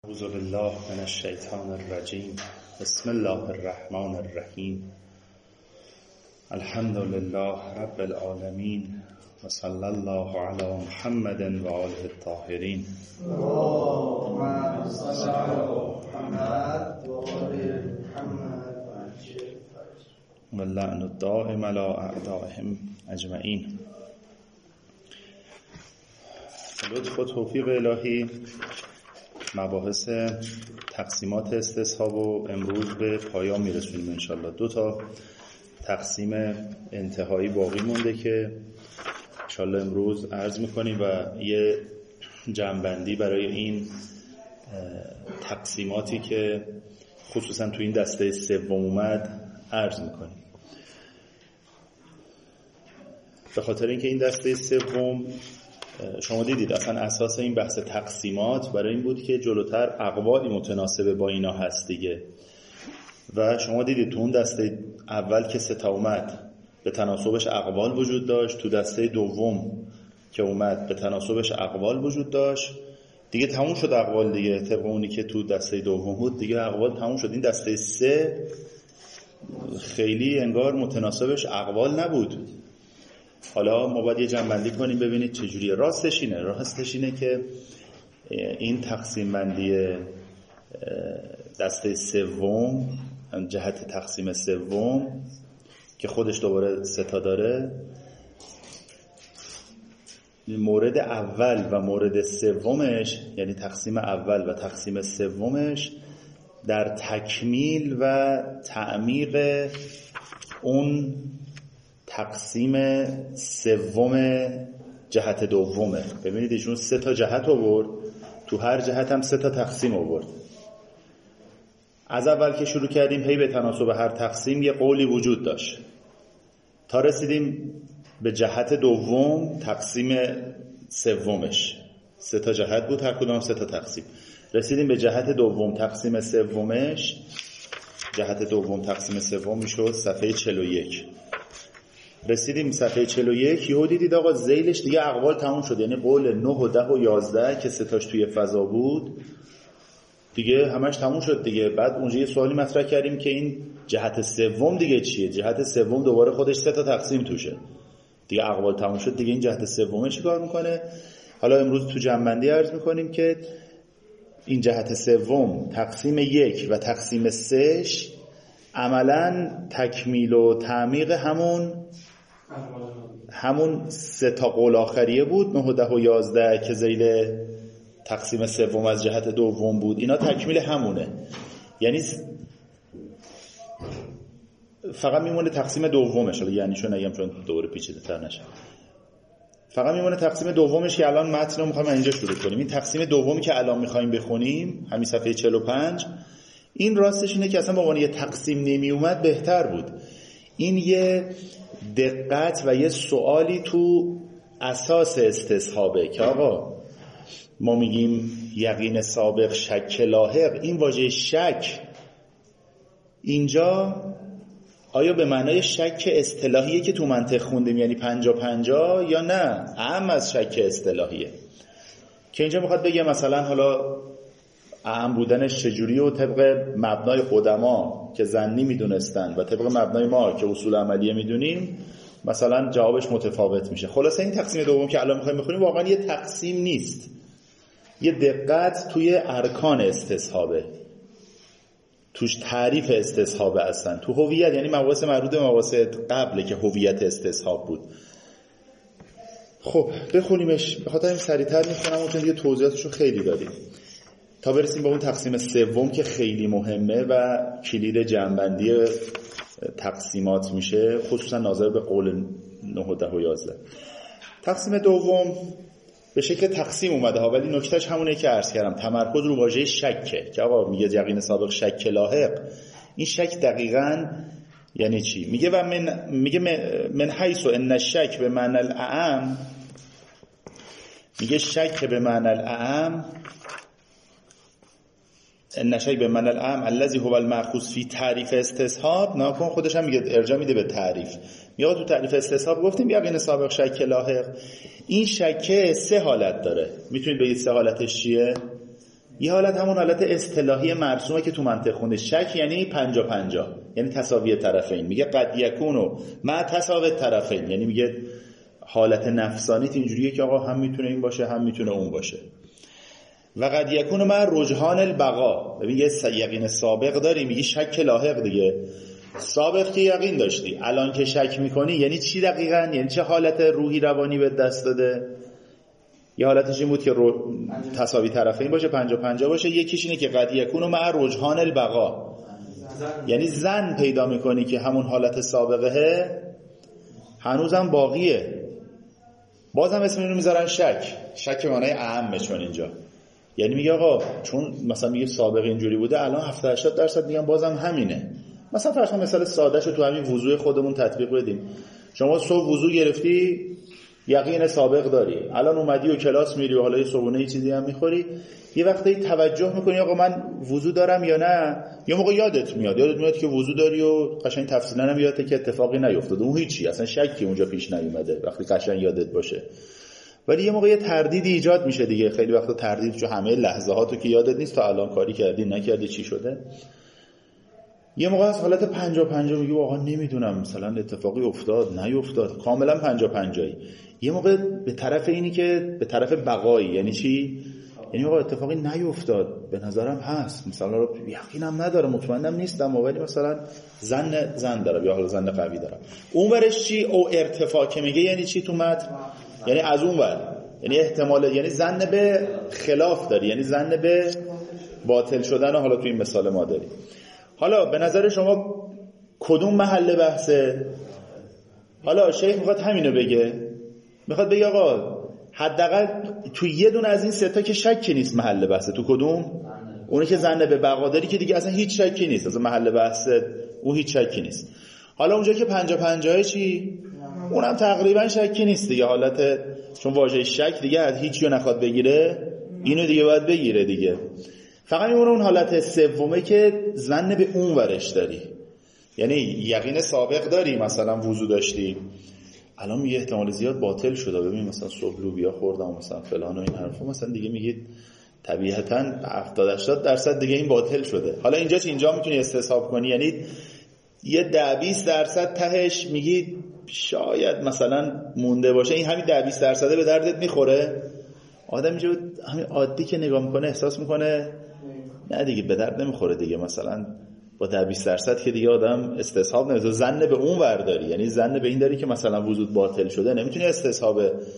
اعوذ بالله من الشیطان الرجیم. بسم الله الرحمن الرحیم. الحمد لله رب العالمین و صلی الله علی محمد و آله الطاهرین. اللهم صل علی محمد و آل محمد و اللعن الدائم علی اعدائهم اجمعین. لطف و توفیق الهی مباحث تقسیمات استصحاب و امروز به پایان میرسونیم انشالله. 2 تا تقسیم انتهایی باقی مونده که انشالله امروز عرض میکنیم و یه جمع‌بندی برای این تقسیماتی که خصوصا تو این دسته سوم اومد عرض میکنیم. به خاطر اینکه این دسته سوم شما دیدید اصلا اساس این بحث تقسیمات برای این بود که جلوتر اقوالی متناسب با اینا هست دیگه، و شما دیدید تو اون دسته اول که 3 تا اومد به تناسبش اقوال وجود داشت، تو دسته دوم که اومد به تناسبش اقوال وجود داشت دیگه، تموم شد اقوال دیگه. طبق اونی که تو دسته دوم بود دیگه اقوال تموم شد. این دسته 3 خیلی انگار متناسبش اقوال نبود. حالا ما باید یه جمع‌بندی کنیم ببینید چجوریه. راستش اینه که این تقسیم بندی دسته سوم، جهت تقسیم سوم که خودش دوباره 3 تا داره، مورد اول و مورد سومش، یعنی تقسیم اول و تقسیم سومش در تکمیل و تعمیق اون تقسیم سوم جهت دومه. ببینید ایشون 3 تا جهت آورد، تو هر جهت هم 3 تا تقسیم آورد. از اول که شروع کردیم هی به تناسب هر تقسیم یه قولی وجود داشت تا رسیدیم به جهت دوم تقسیم سومش. 3 تا جهت بود، هر کدام 3 تا تقسیم. رسیدیم به جهت دوم تقسیم سومش. جهت دوم تقسیم سوم میشد صفحه 41. رسیدیم صفحه 41، یهو دیدید آقا ذیلش دیگه اقوال تموم شد، یعنی قول 9 و 10 و 11 که 3 تاش توی فضا بود دیگه همش تموم شد دیگه. بعد اونجا یه سوالی مطرح کردیم که این جهت سوم دیگه چیه؟ جهت سوم دوباره خودش 3 تا تقسیم توشه دیگه، اقوال تموم شد دیگه. این جهت سومه چیکار میکنه؟ حالا امروز تو جمع‌بندی عرض میکنیم که این جهت سوم تقسیم 1 و تقسیم 3 عملاً تکمیل و تعمیق همون 3 تا قول آخریه بود، 9 و 10 و 11 که ذیل تقسیم سوم از جهت دوم بود. اینا تکمیل همونه، یعنی فقط میمونه تقسیم دومش. یعنی چون نگم چون دوره پیچیده تر نشه، فقط میمونه تقسیم دومش که الان متن رو میخوایم اینجا شروع کنیم. این تقسیم دومی که الان میخوایم بخونیم، همین صفحه 45، این راستش اینه که اصلا به عنوان یه تقسیم نمی اومد بهتر بود. این یه دقت و یه سوالی تو اساس استصحابه که آقا ما میگیم یقین سابق شک لاحق. این واژه شک اینجا آیا به معنای شک اصطلاحیه که تو منطق خوندیم یعنی 50-50 یا نه اعم از شک اصطلاحیه؟ که اینجا میخواد بگه مثلا حالا اعم بودنش چجوری و طبق مبنای قدما که ظنی میدونستن و طبق مبنای ما که اصول عملیه میدونیم مثلا جوابش متفاوت میشه. خلاصه این تقسیم دوم که الان میخوایم بخونیم واقعا یه تقسیم نیست، یه دقت توی ارکان استصحابه، توش تعریف استصحابه، اصلا تو هویت، یعنی مباحث مربوط به مباحث قبله که هویت استصحاب بود. خب بخونیمش، بخاطر این سریعتر میخونم چون دیگه توضیحاتشو خیلی داریم تا برسیم به اون تقسیم سوم که خیلی مهمه و کلید جمع‌بندی تقسیمات میشه، خصوصا ناظر به قول 9 و 10 و 11. تقسیم دوم به شکل تقسیم اومده ها، ولی نکتهش همونه که عرض کردم، تمرکز رو واژه شکه که آقا میگه یقین سابق شک لاحق. این شک دقیقاً یعنی چی؟ میگه و من حیث ان الشک به معنی الاعم، میگه شک به معنی الاعم، ان الشک به معنی الاعم الذي هو المأخوذ فی تعریف استصحاب. ناکن خودش هم میگه ارجاع میده به تعریف. میگه تو تعریف استصحاب گفتیم یقین سابق شک لاحق. این شک 3 حالت داره. میتونید بگید 3 حالتش چیه؟ یه حالت همون حالت اصطلاحی مرسومه که تو منطق خونده. شک یعنی 50-50، یعنی تساوی طرفین. میگه قد یکونو مع تساوی طرفین، یعنی میگه حالت نفسانیت اینجوریه که آقا هم میتونه این باشه هم میتونه اون باشه. و قد یکونو مع رجحان البقا، ببین یه یقین سابق داری، میگی شک لاحق دیگه. سابق که یقین داشتی، الان که شک میکنی یعنی چی دقیقاً؟ یعنی چه حالت روحی روانی به دست داده؟ یه حالتش این بود که تساوی طرفین باشه، 50-50 باشه. یکیش اینه که قد یکونو مع رجحان البقا، یعنی زن پیدا میکنی که همون حالت سابقه هنوزم باقیه. بازم اسم اینو میذارن شک معنای اهمه. چون اینجا یعنی میگه آقا چون مثلا میگه سابق اینجوری بوده، الان 70-80% میگن بازم همینه. مثلا فرض کن مثال سادهشو تو همین وضوء خودمون تطبیق بدیم. شما صبح وضو گرفتی، یقین سابق داری، الان اومدی و کلاس میری و حالا یه صبحونه یه چیزی هم میخوری، یه وقتی توجه میکنی آقا من وضو دارم یا نه. یه موقع یادت میاد که وضو داری و قشنگ تفصیلا هم یادت که اتفاقی نیفتاده، اون هیچی، اصلا شکی اونجا پیش نیومده وقتی قشنگ یادت باشه. ولی یه موقع یه تردیدی ایجاد میشه دیگه. خیلی وقتا تردید، چون همه لحظه‌هاتو که یادت نیست تا الان کاری کردی نکردی چی شده. یه موقع از حالت 50-50 میگی آقا نمیدونم مثلا اتفاقی افتاد نیفتاد، کاملا 50-50. یه موقع به طرف اینی که به طرف بقایی، یعنی چی؟ یعنی آقا اتفاقی نیفتاد، به نظرم هست، مثلا یقینم ندارم، مطمئنم نیستم، ولی مثلا زن دارم یا حالا زن قوی دارم. اون ورش چی؟ او ارتفاع که میگه یعنی چی تو متن؟ یعنی از اون ور، یعنی احتمال، یعنی زن به خلاف داری، یعنی زن به باطل شدن. حالا تو این مثال ما داری. حالا به نظر شما کدوم محل بحثه؟ حالا شیخ میخواد همینو بگه، میخواد بگه آقا حداقل تو یه دونه از این سه تا که شکی نیست محل بحثه. تو کدوم؟ اونی که زنه به بقا داری که دیگه اصلا هیچ شکی نیست، اصلا محل بحثه اون هیچ شکی نیست. حالا اونجا که 50-50 چی؟ اونم تقریبا شکی نیست دیگه. حالت چون واژه شک دیگه از هیچی رو نخواد بگیره، اینو دیگه باید بگیره دیگه. فقط میمونه اون حالت سومه که زن به اون ورش داری، یعنی یقین سابق داری، مثلا وضو داشتی، الان میگه احتمال زیاد باطل شده، ببین مثلا صبح لوبیا خوردم مثلا فلان و این حرفا، مثلا دیگه میگید طبیعتاً 70-80% دیگه این باطل شده. حالا اینجا میتونی استصحاب کنی، یعنی یه 10-20% تهش میگی شاید مثلا مونده باشه. این همین 10-20% به دردت میخوره؟ آدم اینجا همین عادی که نگاه میکنه احساس میکنه نه دیگه به درد نمیخوره دیگه. مثلا با 10-20% که دیگه آدم استصحاب نمیشه. زن به اون ورداری، یعنی زن به این داری که مثلا وجود باطل شده، نمیتونی استصحاب.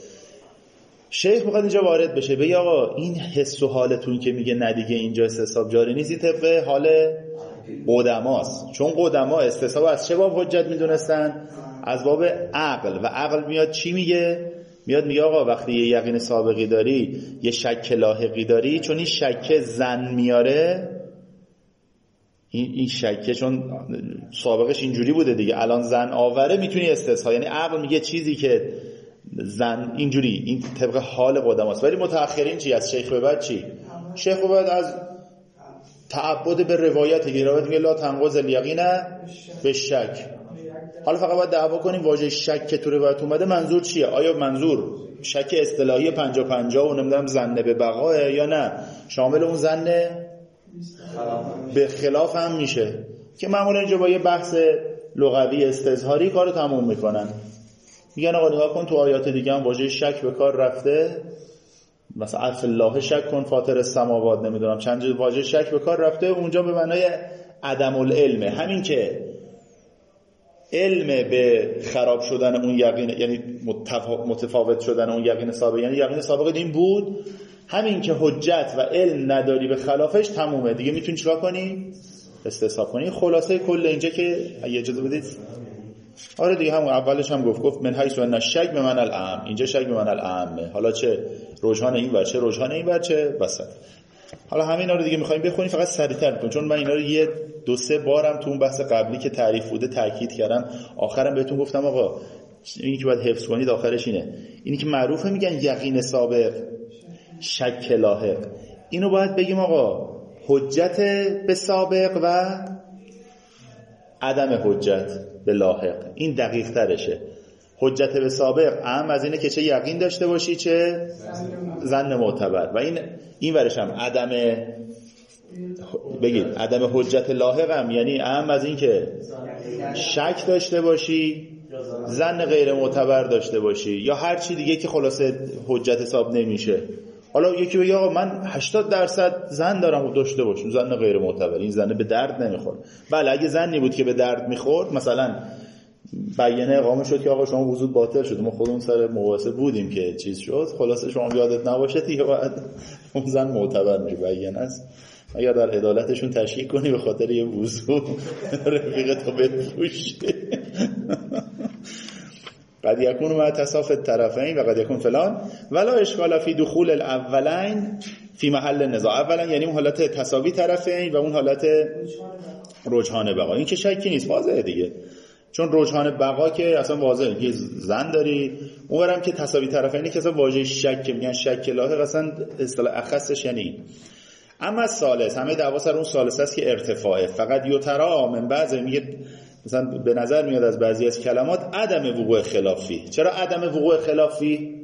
شیخ میخواد اینجا وارد بشه بگه آقا این حس و حالتون که میگه نه دیگه اینجا استصحاب جاری نیست، این طبق حال قدماست. چون قدما استصحاب از چه باب حجت میدونستن؟ از باب عقل. و عقل میاد چی میگه؟ میگه آقا وقتی یه یقین سابقی داری، یه شک لاحقی داری، چون این شک زن میاره، این شکه چون سابقش اینجوری بوده دیگه، الان زن آوره، میتونی استصحاب. یعنی عقل میگه چیزی که زن اینجوری، این طبق حال قدماست. ولی متأخرین چی؟ از شیخ به بعد چی؟ شیخ به بعد از تعبد به روایت گیراوت میگه لا تنقض الیقین به شک. حالا فقط باید دعوا کنیم واژه شک که تو روایت اومده منظور چیه؟ آیا منظور شک اصطلاحی 50-50 و نمیدونم زنه به بقاه، یا نه شامل اون زنه به خلاف هم میشه؟ که معمولا اینجا با یه بحث لغوی استظهاری کارو تموم میکنن. میگن آقا نگاه کن تو آیات دیگه هم واژه شک به کار رفته، مثلا الف الله شک کن فاطر السماوات، نمیدونم چند واژه شک به کار رفته، اونجا به معنای عدم العلم. همین که علم به خراب شدن اون یقین، یعنی متفاوت شدن اون یقین سابق، یعنی یقین سابق این بود، همین که حجت و علم نداری به خلافش تمومه دیگه. میتونی چیکار کنی؟ استصحاب کنی. خلاصه کل اینجا که اگه اجازه بدید، آره دیگه همون اولش هم گفت من حیث ان الشک بمعنى الاعم، اینجا شک بمعنى الاعمه، حالا چه رجحان این ور چه رجحان این ور چه وسط. حالا همینا رو دیگه می‌خوایم بخونیم، فقط سریع‌تر کن چون من اینا رو 1-2-3 بارم تو اون بحث قبلی که تعریف بوده تاکید کردم. آخرام بهتون گفتم آقا اینی که باید حفظ کنید آخرش اینی که معروفه میگن یقین سابق شک لاحق. اینو باید بگیم آقا حجت به سابق و عدم حجت به لاحق، این دقیق ترشه. حجت به سابق اهم از اینه که چه یقین داشته باشی چه ظن معتبر. و این ورش هم عدم حجت لاحق هم یعنی اهم از این که شک داشته باشی، ظن غیر معتبر داشته باشی، یا هر چی دیگه که خلاصه حجت حساب نمیشه. حالا یکی بگه آقا من 80% ظن دارم و داشته باشم، ظن غیر معتبر، این ظن به درد نمیخوره. بله اگه ظنی بود که به درد میخورد، مثلا بیانیه اقامه شد که آقا شما وضو باطل شد، ما خودمون سر مباحثه بودیم که چیز شد، خلاصه شما یادت نباشه دیگه باید اون ظن معتبر میشه، بیانیه است. اگر در عدالتشون تشکیک کنی به خاطر یه وضو رفیقتو بفروشه. قد یکون مع تصاف الطرفین و قد یکون فلان ولا اشکال فی دخول الاولین فی محل نزاع. اولا یعنی اون حالت تساوی طرفین و اون حالت رجحان بقا، این که شکی نیست، واضحه دیگه، چون رجحان بقا که اصلا واضحه که زن داری، اونورم که تساوی طرفینی که اصلا واژه شک میگن شک لاحق اصلا اصطلاح اخصش یعنی. اما ثالث، همه دعوا سر اون ثالث است که ارتفاعه. فقط یترا من بعض میگه مثلا به نظر میاد از بعضی از کلمات عدم وقوع خلافی. چرا عدم وقوع خلافی؟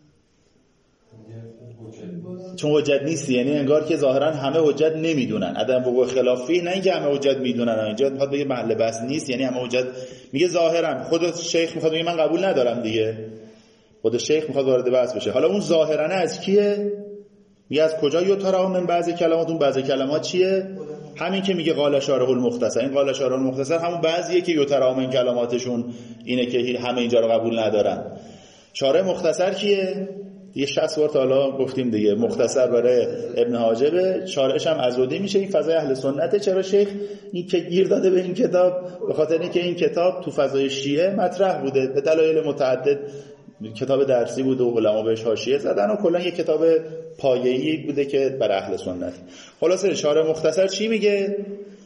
چون حجت نیست، یعنی انگار که ظاهرا همه حجت نمیدونن. عدم وقوع خلافی نه اینکه همه حجت میدونن، اینجا میخواد بگه محل بحث نیست، یعنی همه حجت میگه ظاهرا. خود شیخ میخواد بگه من قبول ندارم دیگه، خود شیخ میخواد وارد بحث بشه. حالا اون ظاهرا از کیه؟ میگه از کجا یترا من بعضی کلمات، اون بعضی کلمات چیه؟ همین که میگه قال شارح المختصر، این قال شارح المختصر همون بعضیه که یترا من کلماتشون اینه که همه اینجا رو قبول ندارن. شارح مختصر کیه؟ یه 60 بار تا حالا گفتیم دیگه، مختصر برای ابن حاجبه، شارحش هم عزودی میشه. این فضای اهل سنته. چرا شیخ این که گیر داده به این کتاب؟ به خاطر اینکه این کتاب تو فضای شیعه مطرح بوده به دلایل متعدد، کتاب درسی بود و علما بهش حاشیه زدن و کلا یه کتاب پایه‌ای بوده که بر اهل سنت. خلاصه شارح مختصر چی میگه؟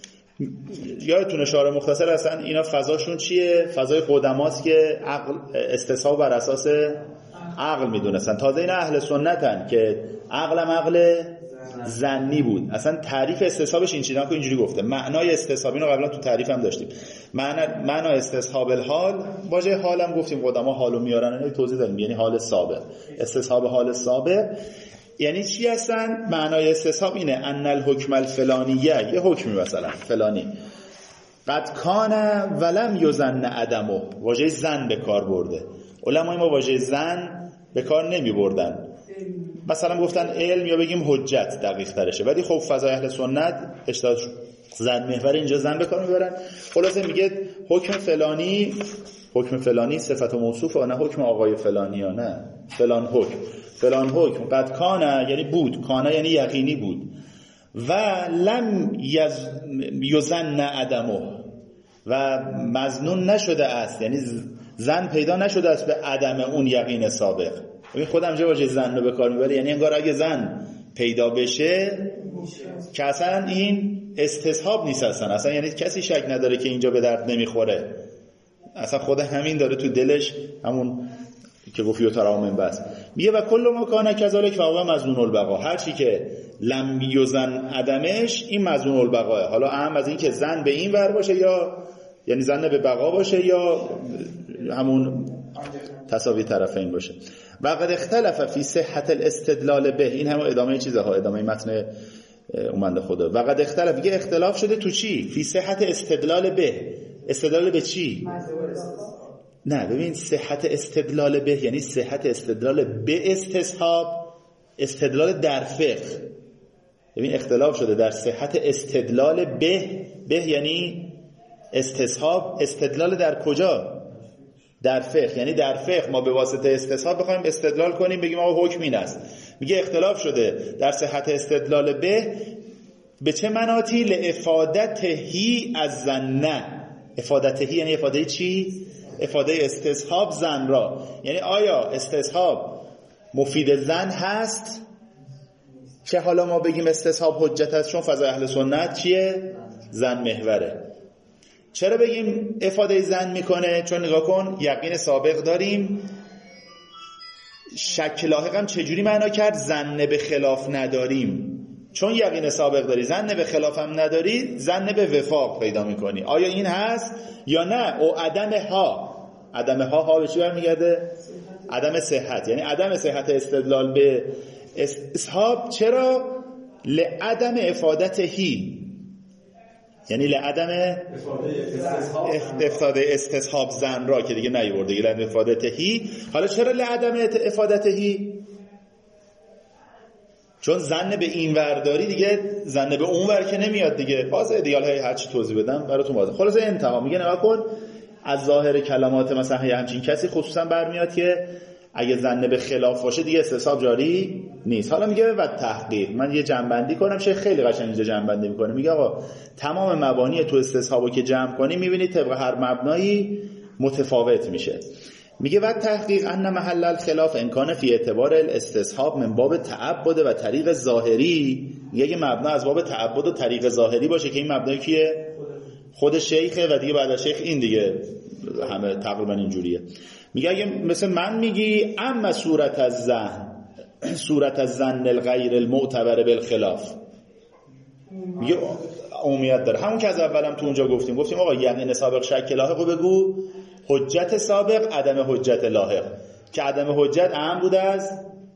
یادتونه شارح مختصر اصلا اینا فضاشون چیه؟ فضای قدماست که عقل استصحاب بر اساس عقل میدونستن. تازه اینا اهل سنتن که عقلم عقل ظنی بود. اصلا تعریف استصحابش این چیزا که اینجوری گفته. معنای استصحاب اینو قبلا تو تعریف هم داشتیم. معنای استصحاب الحال، واژه حالم گفتیم قدما حالو میارن، اینو توضیح دادیم، یعنی حال سابق. استصحاب حال سابق یعنی چی هستن؟ معنای استصحاب اینه ان الحکم الفلانیه، یه حکمی مثلا فلانی قد کان ولم یظن عدمه، واژه ظن به کار برده. علمای ما واژه ظن به کار نمی بردن، مثلا گفتن علم یا بگیم حجت دقیق ترشه، ولی خب فضای اهل سنت اشتاد ظن محور اینجا ظن به کار میبرن. خلاصه میگه حکم فلانی صفت و موصوف و نه حکم آقای فلانی ها، نه فلان حکم قد کانه یعنی بود، کانه یعنی یقینی بود، و لم یظن عدمه و مظنون نشده است، یعنی ظن پیدا نشده است به عدم اون یقین سابق. ببین خودم جا واژه ظن رو به کار میبره، یعنی انگار اگه ظن پیدا بشه که اصلا این استصحاب نیست اصلا یعنی کسی شک نداره که اینجا به درد نمیخوره، اصلا خود همین داره تو دلش، همون که گفت یترا من بس میگه و کل ما کان کذالک فهو مظنون البقا، هر چی که لم یظن عدمش این مظنون البقا. حالا اهم از این که ظن به این ور باشه یا یعنی ظن به بقا باشه یا همون تساوی طرفین باشه. و قد اختلف فی صحت الاستدلال به، این هم ادامه چیزها، ادامه متن اومنده خدا. و قد اختلف، میگه اختلاف شده تو چی؟ فی صحت استدلال به. استدلال به چی؟ نه ببین صحت استدلال به یعنی صحت استدلال به استصحاب، استدلال در فقه. ببین اختلاف شده در صحت استدلال به یعنی استصحاب، استدلال در کجا؟ در فقه. یعنی در فقه ما به واسطه استصحاب بخوایم استدلال کنیم بگیم آقا حکم این است. میگه اختلاف شده در صحت استدلال به چه مناطی؟ لافادتهی از ظن. افادتهی یعنی افاده چی؟ افاده استصحاب ظن را، یعنی آیا استصحاب مفید ظن هست؟ چه حالا ما بگیم استصحاب حجت است چون فضای اهل سنت چیه؟ ظن محوره. چرا بگیم افاده ظن میکنه؟ چون نگاه کن یقین سابق داریم، شک لاحق هم چجوری معنا کرد؟ ظن به خلاف نداریم. چون یقین سابق داری ظن به خلاف هم نداری، ظن به وفاق پیدا میکنی. آیا این هست یا نه؟ او عدم ها، عدم ها به چی برمیگرده؟ عدم صحت. یعنی عدم صحت استدلال به استصحاب. چرا؟ لعدم افادت هی، یعنی لعدم افاده استصحاب زن را که دیگه نیورده، لعدم افادت هی. حالا چرا لعدم افادت هی؟ چون زن به این ورداری دیگه زن به اون ور که نمیاد دیگه. واضحه دیگه، حالا هر چی توضیح بدم براتون واضحه. خلاصه انتها میگه نگاه کن، از ظاهر کلمات مثلا همچین کسی خصوصا برمیاد که اگه زن به خلاف باشه دیگه استصحاب جاری نیست. حالا میگه و تحقیق. من یه جمع‌بندی کنم، شیخ خیلی قشنگ اینجا جمع‌بندی میکنه. میگه آقا تمام مبانی تو استصحابو که جمع کنی میبینید طبق هر مبنایی متفاوت میشه. میگه و تحقیق ان محل الخلاف امکان فی اعتبار الاستصحاب من باب تعبد و طریق ظاهری. یه مبنا از باب تعبد و طریق ظاهری باشه که این مبنایی کیه؟ خود شیخه و دیگه بعد از شیخ این دیگه همه تقریبا اینجوریه. میگه اگه مثل من میگی اما صورت از زن الغیر المعتبر بالخلاف، میگه عمومیت داره. همون که از اولم تو اونجا گفتیم آقا یقین سابق شک لاحق رو بگو، حجت سابق عدم حجت لاحق، که عدم حجت اهم بود از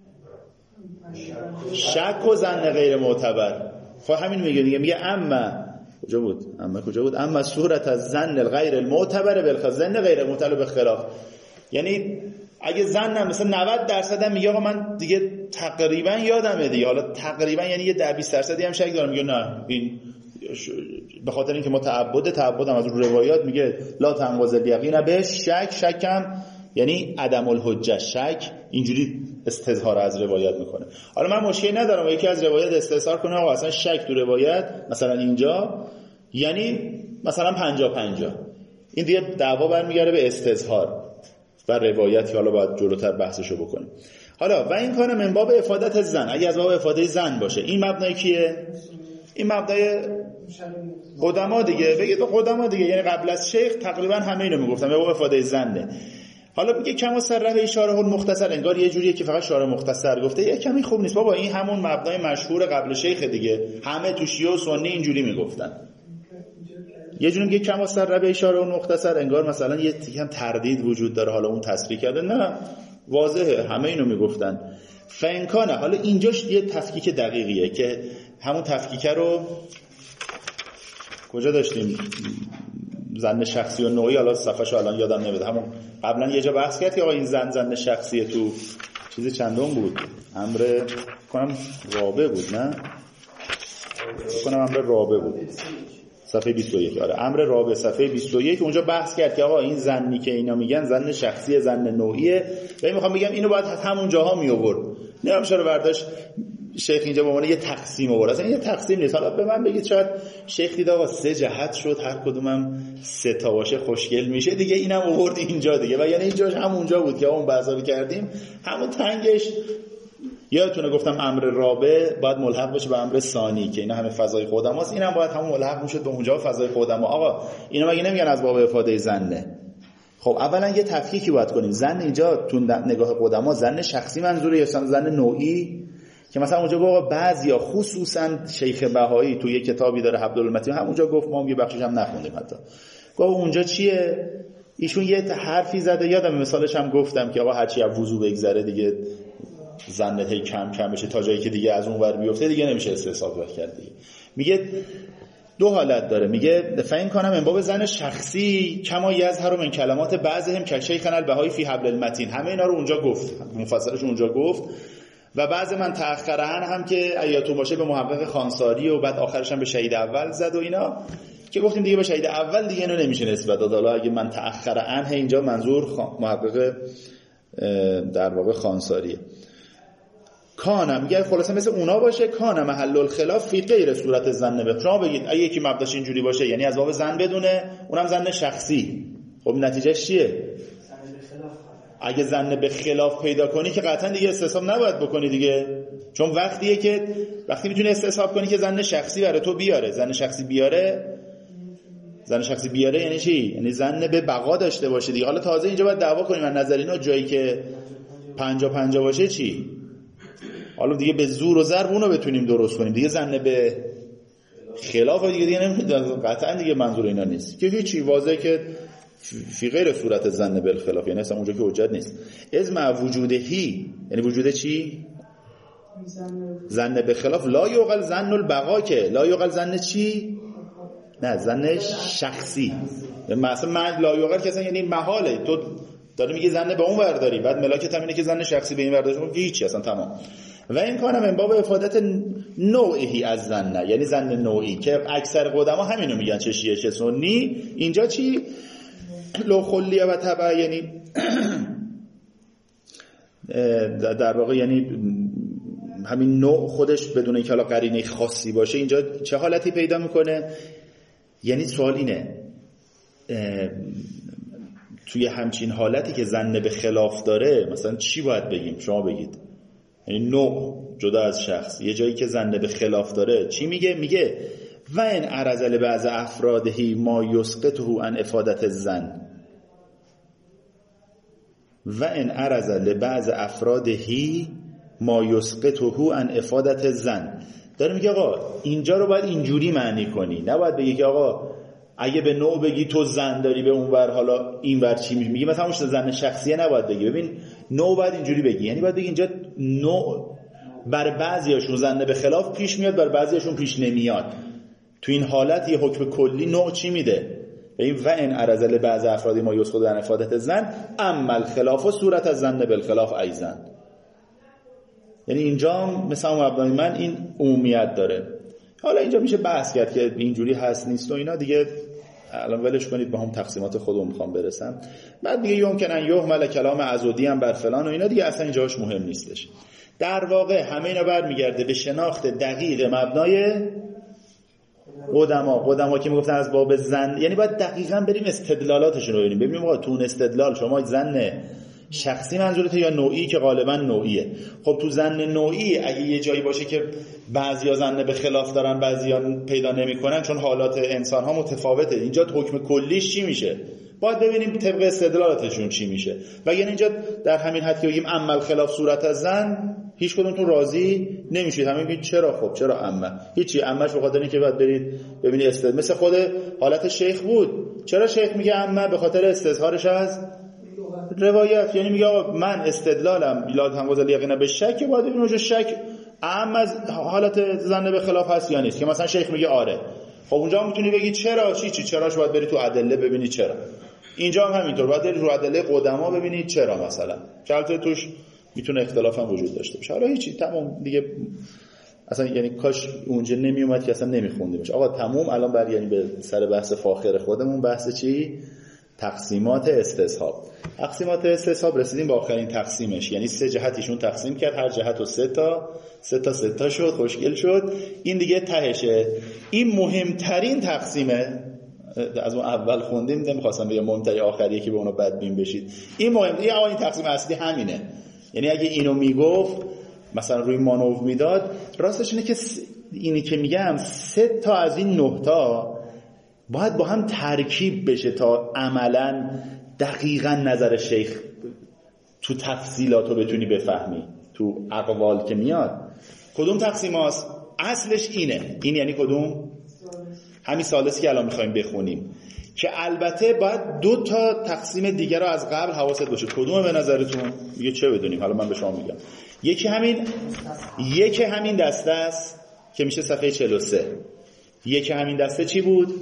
شک و ظن غیر معتبر. خب همین میگه اما کجا بود اما صورت از زن الغیر المعتبر بالخلاف، زن غیر معتبر بالخلاف. یعنی اگه زنم مثلا 90% هم میگه آقا من دیگه تقریبا یادمه دیگه، حالا تقریبا یعنی یه 10-20% هم شک دارم، میگه نه این به خاطر اینکه تعبدم از روایات میگه لا تنقض الیقین به شکم یعنی عدم الحجه، شک اینجوری استظهار از روایت میکنه. حالا من مشکلی ندارم یکی از روایت استظهار کنه آقا اصلا شک تو روایت مثلا اینجا یعنی مثلا 50-50، این دیگه دعوا برمیگره به استظهار و روایتی. حالا باید جلوتر بحثشو بکنیم. حالا و این کار من باب افادت زن، اگه از باب افاده زن باشه این مبنای کیه؟ این مبنای قدما دیگه، بگید قدما دیگه، یعنی قبل از شیخ تقریبا همه اینو میگفتن به باب افاده زنه. حالا میگه کما صرح اشاره المختصر، انگار یه جوریه که فقط شارح مختصر گفته، یه کمی خوب نیست بابا، این همون مبنای مشهور قبل شیخ دیگه، همه تو شیعه و سنی اینجوری میگفتن. یه جوری میگه کما صرح اشاره المختصر، انگار مثلا یه هم تردید وجود داره، حالا اون تصریح کرده، نه واضحه همه اینو میگفتن. فانکانه، حالا اینجاش یه تفکیک دقیقیه که همون تفکیک رو کجا داشتیم؟ زن شخصی و نوعی، حالا صفحه‌شو الان یادم نمیاد، همون قبلا یه جا بحث کرد که آقا این زن شخصی تو چیزی چندم بود؟ امر کنم رابع بود، نه کنم امر رابع بود، صفحه 21. آره امر رابع صفحه 21. اونجا بحث کرد که آقا این زنی که اینا میگن زن شخصی، زن نوعیه، و میخوام بگم اینو باید همون جاها می آورد. نمیدونم چرا برداشت شیخ اینجا به عنوان یه تقسیم آورد. اصلا یه تقسیم نیست. حالا به من بگید شاید شیخ دید آقا 3 جهت شد، هر کدومم 3 تا باشه خوشگل میشه دیگه، اینم آورد اینجا دیگه، و یعنی اینجاش همونجا بود که اون بحثا رو کردیم، همون تنگش. یادتونه گفتم امر رابع باید ملحق بشه به امر ثانی که اینا همه فضای قدماست، اینم باید همون ملحق میشد به اونجا فضای قدما. آقا اینا مگه نمیگن از باب افاده زنه؟ خب اولا یه تفکیکی باید کنیم. زن اینجا تو نگاه قدما زن شخصی منظوره یا زن نوعی؟ که مثلا اونجا گفت بعضیا خصوصا شیخ بهایی تو یه کتابی داره عبدالمتین، همونجا گفت ما یه بخشش هم نخوندیم حتی، گفت اونجا چیه؟ ایشون یه حرفی زده، یادم مثالش هم گفتم که آقا هرچی از وضو بگذره دیگه زنت هی کم کم بشه تا جایی که دیگه از اون ور بیفته دیگه نمیشه استصحاب کرد دیگه. میگه 2 حالت داره، میگه فین کنم من باب زن شخصی کما یظهر من کلمات بعضهم که شیخ البهایی فی حبل المتین، همه اینا رو اونجا گفت، مفصلش اونجا گفت. و بعض من تأخرهن هم که ایاتون باشه به محقق خانساری و بعد آخرش هم به شهید اول زد و اینا، که گفتیم دیگه به شهید اول دیگه اینو نمیشه نسبت داد. حالا اگه من تأخرهن اینجا منظور محقق در واقع خانساریه. کانم میگه خلاصه مثل اونا باشه، کانم محل الخلاف فی غیر صورت زن به شما بگید اگه یکی مبداش اینجوری باشه یعنی از باب زن بدونه، اونم زن شخصی، خب نتیجهش چیه؟ اگه زن به خلاف پیدا کنی که قطعا دیگه استصحاب نباید بکنی دیگه، چون وقتی میتونی استصحاب کنی که زن شخصی برای تو بیاره. زن شخصی بیاره یعنی چی؟ یعنی زن به بقا داشته باشه دیگه. حالا تازه اینجا باید دعوا کنیم از نظر اینا، جایی که 50-50 باشه چی؟ حالا دیگه به زور و ضرب اونو بتونیم درست کنیم دیگه. زن به خلاف دیگه نمیدونم، قطعا دیگه منظور اینا نیست که هیچی، واضحه که فی غیر صورت زن بالخلاف، یعنی اصلا اونجا که حجت نیست. از مع وجودهی، یعنی وجود چی؟ زن به خلاف. لا یوغل زن البقا، که لا یوغل زن چی؟ نه زن شخصی. مثلا من لا یوغل که اصلا یعنی محاله، تو داری میگه زن به اون ورداری، بعد ملاکت هم اینه که زن شخصی به این ورداری، هیچی اصلا تمام. و این کار هم باب افادت نوعی از زن، یعنی زن نوعی که اکثر قدما همینو میگن، چه شیعه چه سنی. اینجا چی؟ لو خلیه و تبع، یعنی در واقع یعنی همین نوع خودش بدون اینکه حالا قرینه خاصی باشه اینجا چه حالتی پیدا میکنه. یعنی سوال اینه، توی همچین حالتی که زن به خلاف داره مثلا چی باید بگیم؟ شما بگید. یعنی نوع جدا از شخص، یه جایی که زن به خلاف داره چی میگه؟ میگه و ان عرض لبعض افرادهی ما یسقطه عن افادت الزن، و ان عرض لبعض افرادهی ما یسقطه عن افادت الزن. داره میگه آقا اینجا رو باید اینجوری معنی کنی، نباید بگی که آقا اگه به نوع بگی تو زن داری به اون ور، حالا این ور چی میگه؟ مثلا اون زن شخصیه نباید بگی. ببین نوع باید اینجوری بگی، یعنی باید بگی اینجا نوع بر بعضیاشون زن به خلاف پیش میاد، بر بعضیاشون پیش نمیاد. تو این حالت یه حکم کلی نوع چی میده؟ ببین و ان عرض لبعض افرادی ما یسقط عن افادت الزن اما الخلاف و صورت از زن بالخلاف ایزن. یعنی اینجا مثلا مبنای من این عمومیت داره. حالا اینجا میشه بحث کرد که اینجوری هست نیست و اینا دیگه، الان ولش کنید، به هم تقسیمات خودم میخوام برسم. بعد دیگه یمکن ان یحمل کلام عضدی هم بر فلان و اینا دیگه اصلا اینجاش مهم نیستش. در واقع همه اینا برمیگرده به شناخت دقیق مبنای قدما که میگفتن از باب زن، یعنی باید دقیقاً بریم استدلالاتشون رو ببینیم. ببینیم آقا تو اون استدلال شما زن شخصی منظورته یا نوعی که غالبا نوعیه. خب تو زن نوعی اگه یه جایی باشه که بعضیا زن به خلاف دارن بعضیا پیدا نمیکنن چون حالات انسان ها متفاوته، اینجا حکم کلیش چی میشه؟ باید ببینیم طبق استدلالاتشون چی میشه. و یعنی اینجا در همین حد که بگیم اما خلاف صورت از زن، هیچ کدومتون راضی نمیشید. همین میگید چرا؟ خب چرا اما؟ هیچی، اماش به خاطر اینکه بعد برید ببینید استدلال مثل خود حالت شیخ بود. چرا شیخ میگه اما؟ به خاطر استظهارش از روایت. یعنی میگه آقا من استدلالم بیلاد هم گذاری یقینا به شک، باید ببینیم اونجا شک اما از حالت زن به خلاف هست یا نیست، که مثلا شیخ میگه آره. خب اونجا میتونی بگی چرا؟ چراش باید بری تو ادله ببینی چرا. اینجا هم همینطور باید بری تو ادله قدما ببینید چرا مثلا. چالت توش میتونه اختلاف هم وجود داشته باشه. حالا هیچی، تمام دیگه. اصلا یعنی کاش اونجا نمی اومد که اصلا نمیخوندیمش. آقا تمام. الان بر یعنی به سر بحث فاخر خودمون، بحث چی؟ تقسیمات استصحاب. تقسیمات استصحاب رسیدیم به آخرین تقسیمش، یعنی 3 جهتیشون تقسیم کرد، هر جهت رو 3 تا شد، خوشگل شد. این دیگه تهشه. این مهمترین تقسیمه. از اون اول خوندیم، نمیخواستم بگم مهمترین آخریه که به اونو بدبین بشید. این مهم، این تقسیم اصلی همینه. یعنی اگه اینو میگفت مثلا روی مانور میداد، راستش اینه که اینی که میگم 3 تا از این 9 تا باید با هم ترکیب بشه تا عملاً دقیقاً نظر شیخ تو تفصیلات رو بتونی بفهمی. تو اقوال که میاد کدوم تقسیم هاست؟ اصلش اینه. این یعنی کدوم؟ همین ثالثی که الان میخوایم بخونیم، که البته باید 2 تا تقسیم دیگر رو از قبل حواست باشه. کدومه به نظرتون؟ میگه چه بدونیم؟ حالا من به شما میگم. یکی همین دسته است که میشه صفحه 43. یکی همین دسته چی بود؟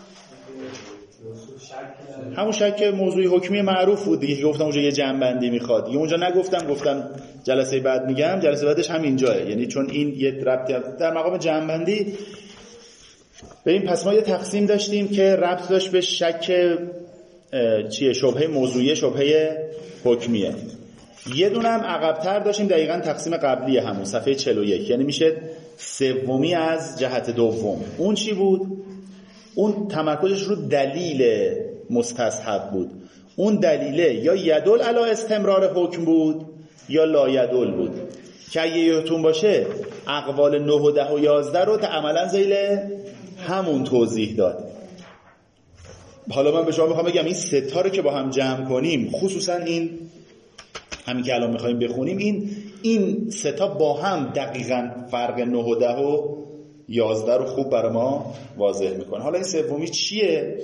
همون شک موضوعی حکمی معروف بود دیگه، که گفتم اونجا یه جنبندی میخواد. یه اونجا گفتم جلسه بعد میگم. جلسه بعدش همینجاه، یعنی چون این یه ربطی در مقام جنبندی. ببین پس ما یه تقسیم داشتیم که ربط داشت به شک چیه؟ شبهه موضوعی، شبهه حکمیه. یه دونه هم عقب‌تر داشتیم، دقیقاً تقسیم قبلی همون صفحه 41، یعنی میشه 3 از جهت دوم. اون چی بود؟ اون تمرکزش رو دلیل مستصحب بود. اون دلیله یا یدل علی استمرار حکم بود یا لا یدل بود، که اگه یادتون باشه اقوال 9 و 10 و 11 رو عملاً ذیل همون توضیح داد. حالا من به شما میخوام بگم این 3 تا رو که با هم جمع کنیم، خصوصا این همین که الان میخوایم بخونیم، این 3 تا با هم دقیقاً فرق 9 و 10 و 11 رو خوب برای ما واضح میکنه. حالا این سومی چیه؟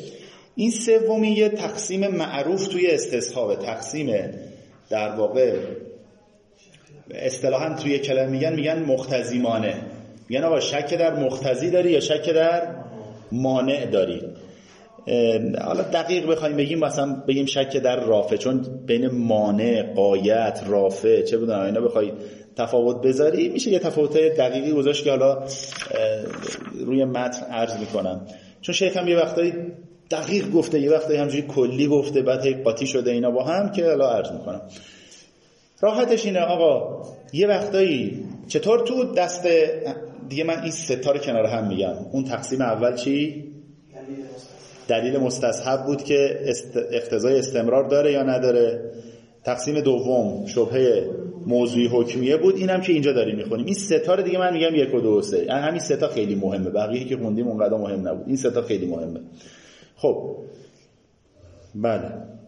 این سومی یه تقسیم معروف توی استصحاب، تقسیم در واقع اصطلاحاً توی کلمه میگن مقتضیمانه. میگن آقا شک در مقتضی داری یا شک در مانع داری. حالا دقیق بخوایم بگیم مثلا بگیم شک در رافع، چون بین مانع، غایت، رافع چه بدونم اینا بخوای تفاوت بذاری میشه یه تفاوت دقیقی گذاشت که حالا روی متن عرض میکنم. چون شیخ هم یه وقتایی دقیق گفته، یه وقتایی همجوری کلی گفته، بعد هی قاطی شده اینا با هم که حالا عرض میکنم. راحتش اینه آقا یه وقتایی چطور تو دست دیگه من این ستا رو کنار هم میگم. اون تقسیم اول چی؟ دلیل مستصحب بود که اقتضای استمرار داره یا نداره. تقسیم دوم شبهه موضوعی حکمیه بود، اینم که اینجا داریم میخونیم. این ستا رو دیگه من میگم 1 و 2 و 3. یعنی همین ستا خیلی مهمه، بقیه که خوندیم اونقدر مهم نبود، این ستا خیلی مهمه. خب بله،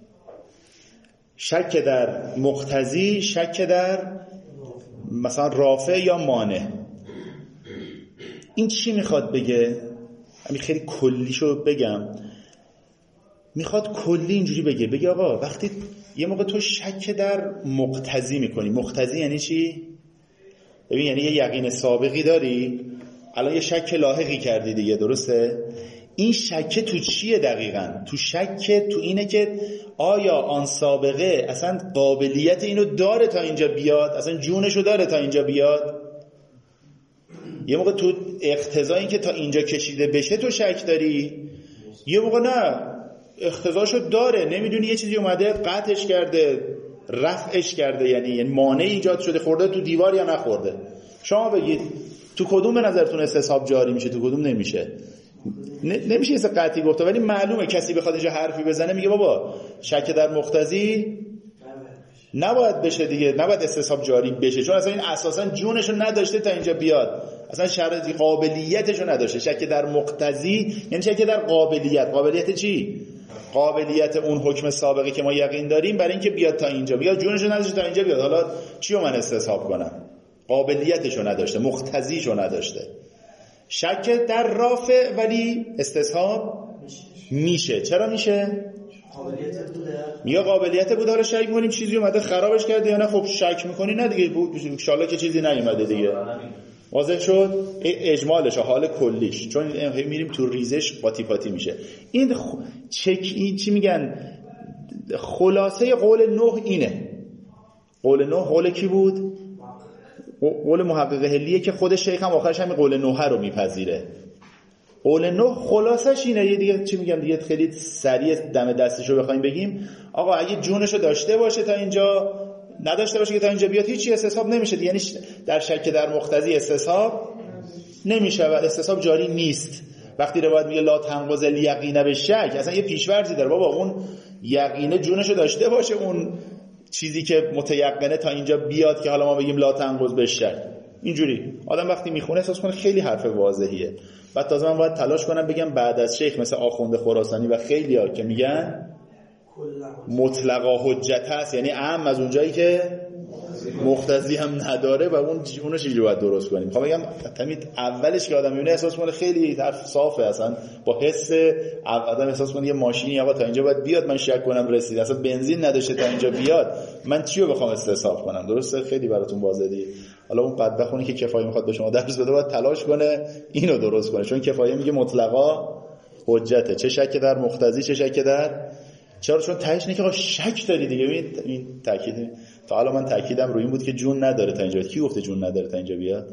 شک در مقتضی، شک در مثلا رافع یا مانع. این چی میخواد بگه؟ همین خیلی کلیشو بگم. میخواد کلی اینجوری بگه آقا وقتی یه موقع تو شک در مقتضی میکنی، مقتضی یعنی چی؟ ببین یعنی یه یقین سابقی داری، الان یه شک لاحقی کردی دیگه، درسته؟ این شک تو چیه دقیقاً؟ تو شک تو اینه که آیا آن سابقه اصلا قابلیت اینو داره تا اینجا بیاد، اصلا جونشو داره تا اینجا بیاد. یه موقع تو اقتضای این که تا اینجا کشیده بشه تو شک داری، یه موقع نه اقتضاشو داره، نمیدونی یه چیزی اومده قطعش کرده، رفعش کرده، یعنی مانع ایجاد شده، خورده تو دیوار یا نخورده. شما بگید تو کدوم به نظرتون استصحاب جاری میشه، تو کدوم نمیشه؟ نمیشه یه قطعی گفته، ولی معلومه کسی بخواد اینجا حرفی بزنه میگه بابا شک در مقتضی نباید بشه دیگه، نباید استصحاب جاری بشه، چون اصلا این اساسا جونشو نداشته تا اینجا بیاد، اصلا شرطی قابلیتشو نداشته. شک در مقتضی یعنی شک در قابلیت. قابلیت چی؟ قابلیت اون حکم سابقه که ما یقین داریم برای اینکه بیاد تا اینجا بیاد، جونشو نداشته تا اینجا بیاد، حالا چیو من استصحاب کنم؟ قابلیتشو نداشته، مقتضیشو نداشته. شک در رافع ولی استصحاب میشه. چرا میشه؟ قابلیت بوده. میگه قابلیت بوده، حالا شک می‌کنیم چیزی اومده خرابش کرده یا نه. خب شک می‌کنی نه دیگه، ان شاءالله که چیزی نیومده دیگه. واضح شد اجمالش، حال کلیش، چون میریم تو ریزش پاتی پاتی میشه. این چی میگن؟ خلاصه قول نوح اینه. قول نوح قول کی بود؟ قول محقق حلیه که خود شیخ هم آخرش همین قول نوح رو میپذیره. قول نوح خلاصش اینه. یه دیگه چی میگم دیگه، خیلی سریع دم دستشو بخوایم بگیم آقا اگه جونشو داشته باشه تا اینجا، نداشته باشه که تا اینجا بیاد، هیچی استصحاب نمیشه. یعنی در شک در مقتضی استصحاب نمیشه و استصحاب جاری نیست. وقتی روایت میگه لا تنقض الیقین بالشک، اصلا یه پیش‌فرضی داره بابا اون یقینه جونشو داشته باشه، اون چیزی که متیقنه تا اینجا بیاد که حالا ما بگیم لا تنقض بالشک. اینجوری آدم وقتی میخونه احساس کنه خیلی حرف واضحیه. بعد تازه من باید تلاش کنم بگم بعد از شیخ مثل آخوند خراسانی و خیلی‌ها که میگن مطلقا حجت هست، یعنی عام از اونجایی که مقتضی هم نداره و اونو چجوری باید درست کنیم. میخوام بگم تمید اولش که آدم میبینه احساس کنه خیلی حرف صافه، اصلا با حس آدم احساس کنه یه ماشینی آقا تا اینجا باید بیاد، من شک کنم رسید، اصلا بنزین نداشته تا اینجا بیاد، من چیو بخوام استصحاب کنم؟ درسته؟ خیلی براتون واضحه دیگه. حالا اون بدبخونی که کفایه میخواد به شما درس بده باید تلاش کنه اینو درست کنه، چون کفایه میگه مطلقا حجته، چه شک در مقتضی چه شک در. چرا؟ چون تهش اینه که شک داری دیگه. این تاکید تا حالا من تاکیدم روی این بود که جون نداره تا اینجا. کی گفته جون نداره تا اینجا بیاد؟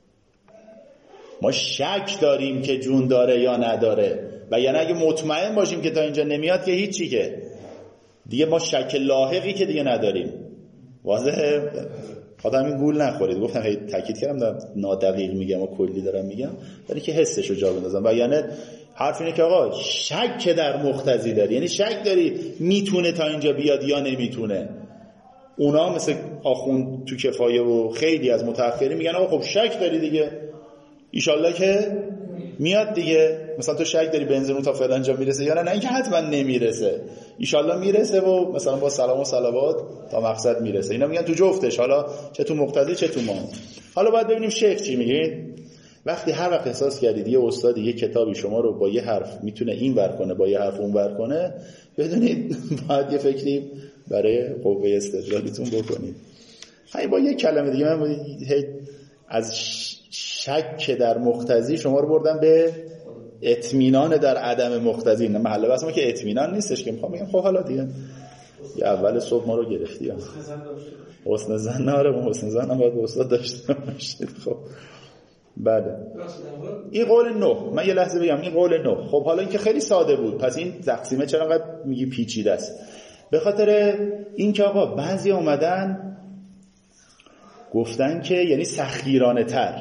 ما شک داریم که جون داره یا نداره، و یعنی اگه مطمئن باشیم که تا اینجا نمیاد که هیچی، که دیگه ما شک لاحقی که دیگه نداریم. واضحه؟ خدا همین گول نخورید. گفتم هی تاکید کردم دارم نادقیق میگم و کلی دارم میگم برای که حسشو جا بندازم. و یعنی حرف اینه که آقا شک در مقتضی داری، یعنی شک داری میتونه تا اینجا بیاد یا نمیتونه. اونا مثل آخوند تو کفایه و خیلی از متأخرین میگن آقا خب شک داری دیگه، ایشالله که میاد دیگه. مثلا تو شک داری بنزین تا فلان جا میرسه یا نه اینکه حتما نمیرسه، ایشالله میرسه و مثلا با سلام و صلوات تا مقصد میرسه. اینا میگن تو جفتش، حالا چه تو مقتضی چه تو مان. حالا باید ببینیم شیخ چی میگه. وقتی هر وقت احساس کردید یه استاد یه کتابی شما رو با یه حرف میتونه این ور کنه با یه حرف اون ور کنه، بدونید باید یه فکری برای قوه استدلالتون بکنید. همین با یه کلمه دیگه من از شک در مقتضی شما رو بردم به اطمینان در عدم مقتضی. نه محل بحث ما که اطمینان نیستش که میخوام بگم خب حالا دیگه یه اول صبح ما رو گرفتی حسن زن ناره، حسن زن هم باید به استاد داشته باشید. خب بله این قول 9. من یه لحظه بگم این قول 9. خب حالا این که خیلی ساده بود، پس این تقسیمه چرا انقدر میگی پیچیده است؟ به خاطر این که آقا بعضی اومدن گفتن که یعنی سختگیرانه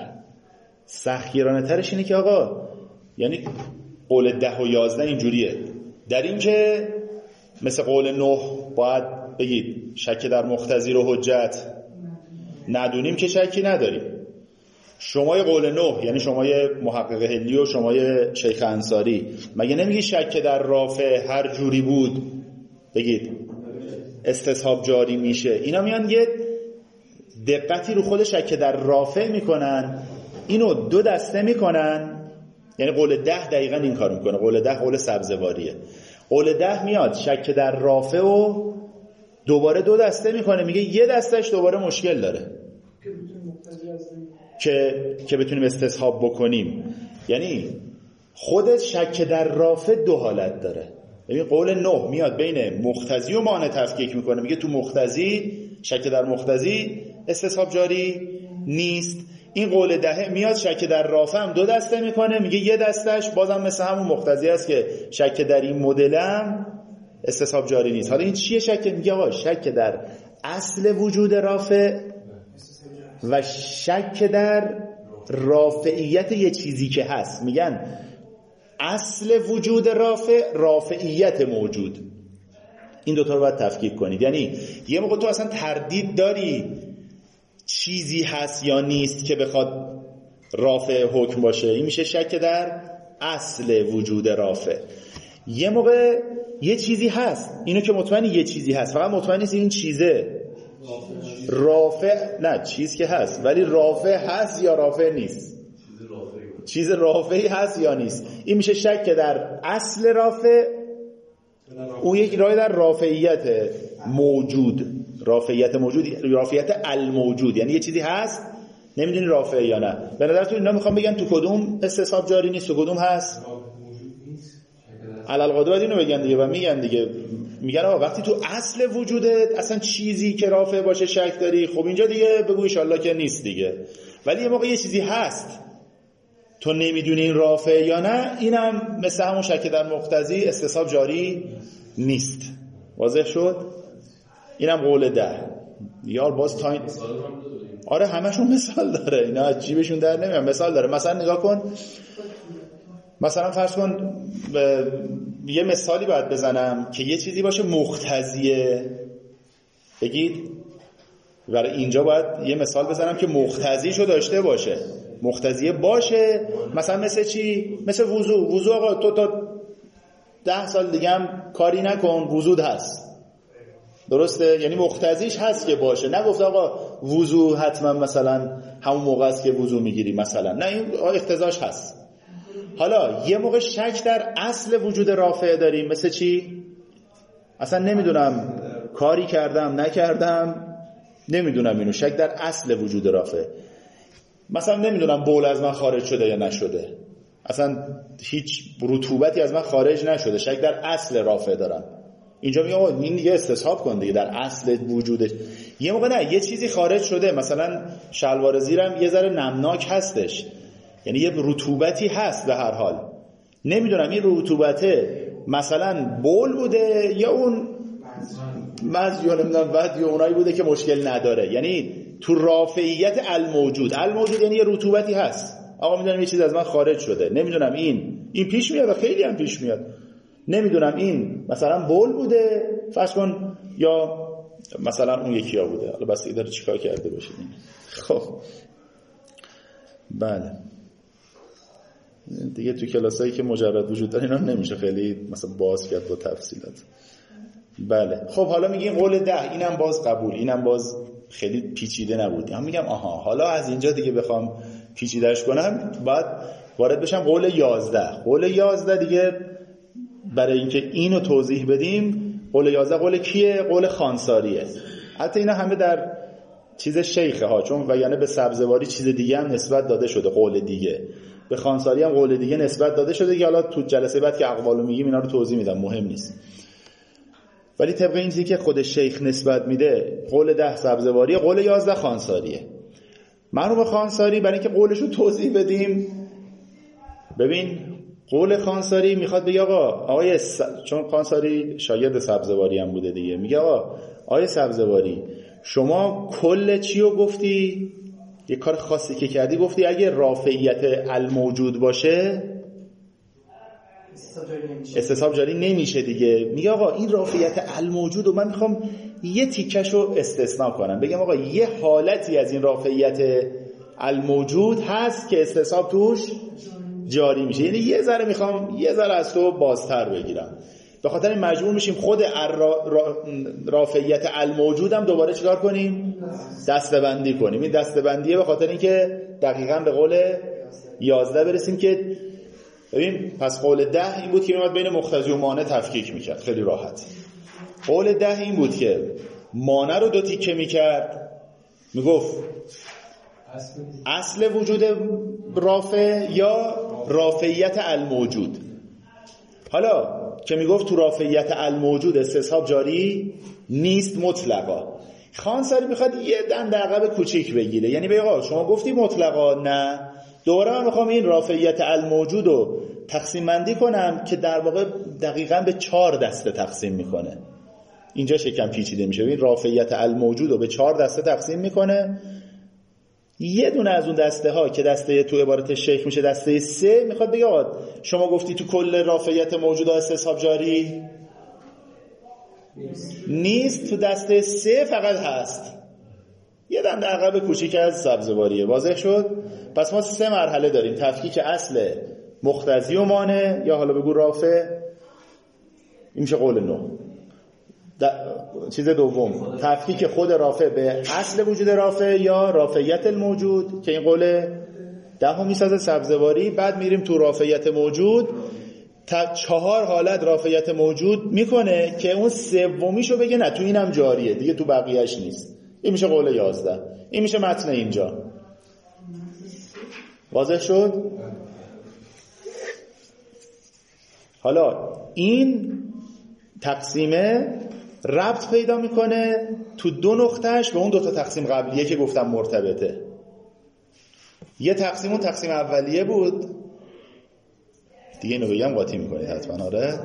ترش اینه که آقا یعنی قول 10 و 11 اینجوریه، در این که مثل قول 9 باید بگید شک در مقتضی رو حجت ندونیم که شکی نداریم. شمای قول 9 یعنی شمای محقق هلی و شمای شیخ انصاری مگه نمیگی شک در رافع هر جوری بود بگید استصحاب جاری میشه؟ اینا میان یه دقتی رو خود شک در رافع میکنن، اینو 2 دسته میکنن. یعنی قول 10 دقیقاً این کارو میکنه. قول 10 قول سبزواریه. قول 10 میاد شک در رافع و دوباره 2 دسته میکنه، میگه یه دستش دوباره مشکل داره که بتونیم استصحاب بکنیم. یعنی خودت شک در رافع 2 حالت داره. ببین قول 9 میاد بین مقتضی و مانع تفکیک میکنه، میگه تو مقتضی شک در مقتضی استصحاب جاری نیست. این قول 10 میاد شک در رافع هم 2 دسته میکنه، میگه یه دستش بازم مثل همون مقتضی است که شک در این مدلم استصحاب جاری نیست. حالا این چیه شک؟ میگه آقا شک در اصل وجود رافع و شک در رافعیت یه چیزی که هست. میگن اصل وجود رافع رافعیت موجود. این 2 تا رو باید تفکیک کنید. یعنی یه موقع تو اصلا تردید داری چیزی هست یا نیست که بخواد رافع حکم باشه، این میشه شک در اصل وجود رافع. یه موقع یه چیزی هست، اینو که مطمئنی یه چیزی هست، فقط مطمئن نیست این چیزه رافع، نه چیز که هست ولی رافع هست یا رافع نیست، چیز رافعی هست یا نیست. این میشه شک در اصل رافع. اون یک راه در رافعیت موجود، رافعیت موجود، رافعیت الموجود، یعنی یه چیزی هست نمیدونی رافعه یا نه. به نظرتون اینا میخوام بگن تو کدوم استصحاب جاری نیست و کدوم هست؟ علل قاعده اینو بگن دیگه و میگن دیگه، میگن آقا وقتی تو اصل وجودت اصلا چیزی که رافع باشه شک داری، خب اینجا دیگه بگو ان شاءالله که نیست دیگه. ولی یه موقع یه چیزی هست تو نمیدونی این رافع یا نه، اینم مثل همون شک در مقتضی استصحاب جاری نیست. واضح شد؟ اینم قول 10. یار باز تاین آره همشون مثال داره، اینا از جیبشون در نمیاد، مثال داره. مثلا نگاه کن، مثلا فرض کن یه مثالی باید بزنم که یه چیزی باشه مقتضیه، بگید برای اینجا باید یه مثال بزنم که مقتضیشو داشته باشه، مقتضیه باشه. مثلا مثل چی؟ مثل وضو آقا تو تا 10 سال دیگه هم کاری نکن وضوت هست، درسته؟ یعنی مقتضیش هست که باشه. نگفت آقا وضو حتما مثلا همون موقع است که وضو میگیری مثلا، نه این اقتضاش هست. حالا یه موقع شک در اصل وجود رافع داریم، مثل چی؟ اصلا نمیدونم کاری کردم نکردم، نمیدونم اینو، شک در اصل وجود رافع. مثلا نمیدونم بول از من خارج شده یا نشده، اصلا هیچ رطوبتی از من خارج نشده، شک در اصل رافع دارم. اینجا میگم این دیگه استصحاب کن دیگه در اصل وجودش. یه موقع نه یه چیزی خارج شده، مثلا شلوار زیرم یه ذره نمناک هستش، یعنی یه رطوبتی هست به هر حال، نمیدونم این رطوبته مثلا بول بوده یا اون مزی یا نمیدونم بعد یا اونایی بوده که مشکل نداره. یعنی تو رافعیت الموجود یعنی یه رطوبتی هست، آقا میدونم یه چیز از من خارج شده، نمیدونم این پیش میاد و خیلی هم پیش میاد، نمیدونم این مثلا بول بوده فرض کن یا مثلا اون یکی ها بوده، حالا بس داره چیکار کرده باشه. خب بله دیگه تو کلاسایی که مجرد وجود داره اینا نمیشه خیلی مثلا باز کرد با تفصیلات. بله خب حالا میگیم قول 10 اینم باز قبول، اینم باز خیلی پیچیده نبود. هم میگم آها حالا از اینجا دیگه بخوام پیچیده‌اش کنم باید وارد بشم قول 11. قول 11 دیگه برای اینکه اینو توضیح بدیم، قول 11 قول کیه؟ قول خانساریه. حتی اینا همه در چیز شیخه ها، چون وگرنه به سبزواری چیز دیگه هم نسبت داده شده، قول دیگه. به خانساری هم قول دیگه نسبت داده شده که حالا تو جلسه بعد که اقوالو میگیم اینا رو توضیح میدم، مهم نیست. ولی طبق این چیزی که خود شیخ نسبت میده، قول 10 سبزواری، قول 11 خانساریه. مرحوم خانساری برای اینکه قولش رو توضیح بدیم، ببین قول خانساری میخواد بگه آقای چون خانساری شاگرد سبزواری هم بوده دیگه، میگه آقای سبزواری شما کل چی رو گفتی؟ یه کار خاصی که کردی، گفتی اگه رافعیت الموجود باشه استصحاب جاری نمیشه دیگه. میگه آقا این رافعیت الموجود رو من میخوام یه تیکش رو استثناء کنم، بگم آقا یه حالتی از این رافعیت الموجود هست که استصحاب توش جاری میشه، یعنی یه ذره میخوام یه ذره از تو بازتر بگیرم. به خاطر این مجبور میشیم خود رافعیت الموجود هم دوباره چیکار کنیم؟ دسته‌بندی کنیم. این دسته‌بندیه به خاطر اینکه دقیقاً به قول 11 برسیم که ببین پس قول 10 این بود که میاد بین مقتضی و مانع تفکیک میکرد خیلی راحت. قول 10 این بود که مانع رو 2 تیکه میکرد، میگفت اصل وجود رافع یا رافعیت الموجود. حالا که میگفت تو رافعیت الموجود استصحاب جاری نیست مطلقا، خانساری میخواد یه دنده عقب کوچیک بگیره، یعنی بگه آقا شما گفتی مطلقا نه، دوباره من میخوام این رافعیت الموجود رو تقسیم بندی کنم که در واقع دقیقاً به 4 دسته تقسیم میکنه. اینجا شکم پیچیده میشه. این رافعیت الموجود رو به 4 دسته تقسیم میکنه. یه دونه از اون دسته ها که دسته تو عبارت شیخ میشه دسته 3 میخواد بگه آقا شما گفتی تو کل رافعیت موجود استصحاب جاری نیست، تو دسته 3 فقط هست. یه دنده عقب کوچیک از سبزواریه. واضح شد؟ پس ما 3 مرحله داریم: تفکیک اصل مقتضی و مانع، یا حالا بگو رافع، این میشه قول 9. چیز دوم تفکیک خود رافع به اصل وجود رافع یا رافعیت الموجود که این قول 10 میسازه سبزواری. بعد میریم تو رافعیت موجود، 4 حالت رافعیت موجود میکنه که اون سومیشو بگه نه تو اینم جاریه دیگه، تو بقیهش نیست. این میشه قول 11. این میشه متن اینجا. واضح شد؟ حالا این تقسیمه ربط پیدا میکنه تو 2 نقطهش به اون 2 تا تقسیم قبلیه که گفتم مرتبطه. یه تقسیم اون تقسیم اولیه بود دیگه، اینو بگم قاطی میکنید حتما. آره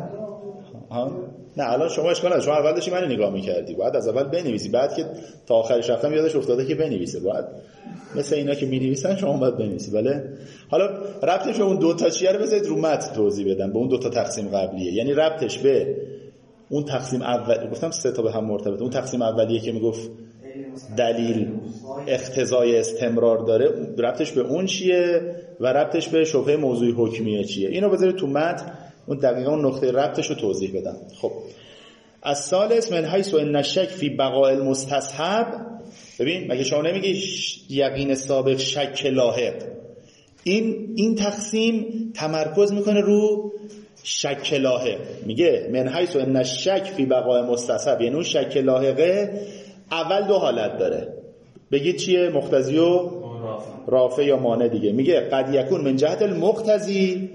نه الان شما اشکال نداره، شما اول داشتی منو نگاه میکردی، باید از اول بنویسی، بعد که تا آخرش رفتم یادش افتاده که بنویسه، باید مثل اینا که مینویسن شما باید بنویسی. بله حالا ربطش به اون 2 تا چیه رو بذارید رو متن توضیح بدم، به اون 2 تا تقسیم قبلیه. یعنی ربطش به اون تقسیم اول، گفتم 3 تا به هم مرتبطه. اون تقسیم اولیه که میگفت دلیل اقتضای استمرار داره، ربطش به اون چیه و ربطش به شبهه موضوعی حکمیه چیه. اینو بذارید تو متن اون دقیقاً اون نقطه ربطش رو توضیح بدم. خب الثالث من حیث ان الشک فی بقاء المستصحب. ببین مگه شما نمیگی یقین سابق شک لاحق؟ این تقسیم تمرکز میکنه رو شک لاحق. میگه من حیث ان الشک فی بقاء مستصحب، یعنی اون شک لاحقه اول 2 حالت داره. بگید چیه؟ مقتضی و رافع یا مانع دیگه. میگه قد یکون من جهت المقتضی.